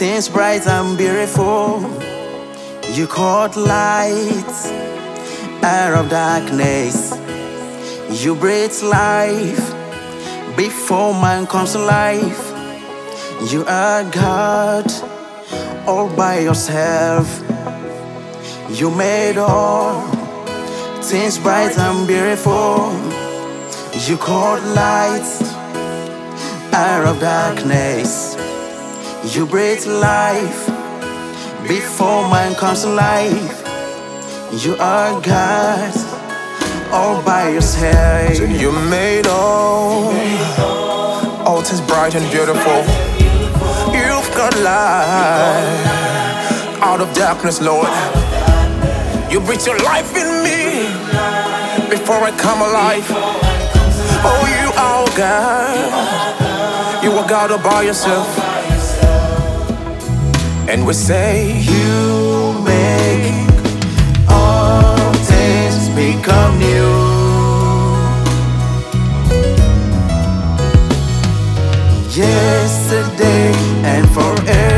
things bright and beautiful. You called light out of darkness. You breathe life before man comes to life. You are God all by yourself. You made all things bright and beautiful. You called light out of darkness. You breathe life before man comes to life. You are God all by yourself. So you made all things bright and beautiful. You've got light out of darkness, Lord. You breathe your life in me before I come alive. Oh, you are God. You are God all by yourself. And we say, You make all things become new. Yesterday and forever.